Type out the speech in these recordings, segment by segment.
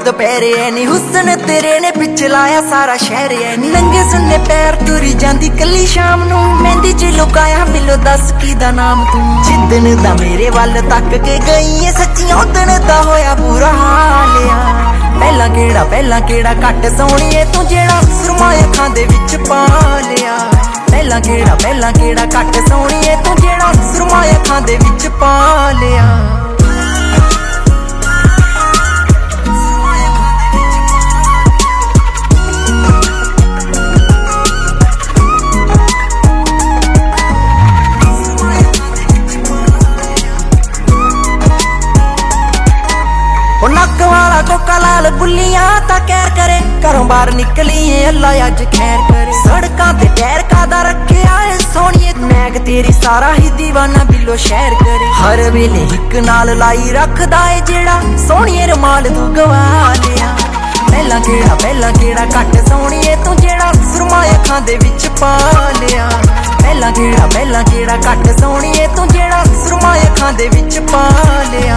ਦੁਪਹਿਰੇ ਐ ਨੀ ਹੁਸਨ ਤੇਰੇ ਨੇ ਪਿੱਛ ਲਾਇਆ ਸਾਰਾ ਸ਼ਹਿਰ ਐ ਨੀ ਨੰਗੇ ਸੁੰਨੇ ਪੈਰ ਤੁਰੀ ਜਾਂਦੀ ਕੱਲੀ ਸ਼ਾਮ ਨੂੰ ਮਹਿੰਦੀ ਚ ਲੁਕਾਇਆ ਮਿਲੋ ਦੱਸ ਕੀ ਦਾ ਨਾਮ ਤੂੰ ਜਿੱਦਣ ਦਾ ਮੇਰੇ ਵੱਲ ਤੱਕ ਕੇ ਗਈ ਏ ਸੱਚੀ ਉਦਣ ਦਾ ਹੋਇਆ ਬੁਰਾ ਹਾਲ ਆ ਪਹਿਲਾਂ ਕਿਹੜਾ ਘੱਟ ਸੋਹਣੀਏ ਤੂੰ ਜਿਹੜਾ ਸੁਰਮਾ ਅੱਖਾਂ ਦੇ ਵਿੱਚ ਪਾ ਲਿਆ ਪਹਿਲਾਂ ਕਿਹੜਾ ਘੱਟ ਸੋਹਣੀਏ ਤੂੰ ਜਿਹੜਾ ਸੁਰਮਾ ਅੱਖਾਂ ਦੇ ਵਿੱਚ ਪਾ ਲਿਆ नक वाला कोका लाल बुलियां ता कैर करे घरों बाहर निकली अल्लाह अज खैर करे सड़कां ते टैर कादा रखे आए सोहणिए मैग तेरी सारा ही दीवाना बिलो शहर करे हर वेले हिक नाल लाई रखदा ए जेड़ा सोहणिए रमाल तू गवा लिया ਪਹਿਲਾਂ ਕਿਹੜਾ घट सोहणिए तू जेड़ा सुरमा अखां दे विच पा लिया ਪਹਿਲਾਂ किहड़ा घट सोहणिए तू जेड़ा सुरमा अखां दे विच पा लिया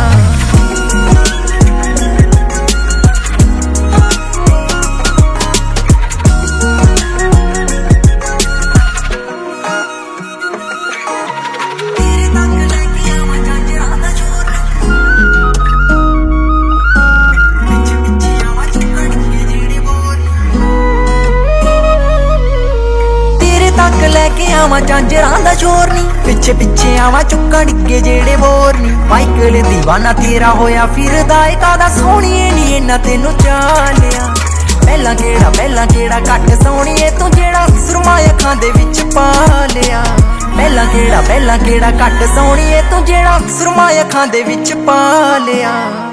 लेके आवा झांजरां दा शोर नी पिछे आवा चुक्का डिगे जेड़े बोर नी माइकल दीवाना तेरा होया फिरदा ए कादा सोहणिए नी इन्ना तेनू चालिया ਪਹਿਲਾਂ ਕਿਹड़ा घट सोहणिए तू जेड़ा सुरमा अखां दे विच पा लिया ਪਹਿਲਾਂ किहड़ा घट सोहणिए तू जेड़ा सुरमा अखां दे विच पा लिया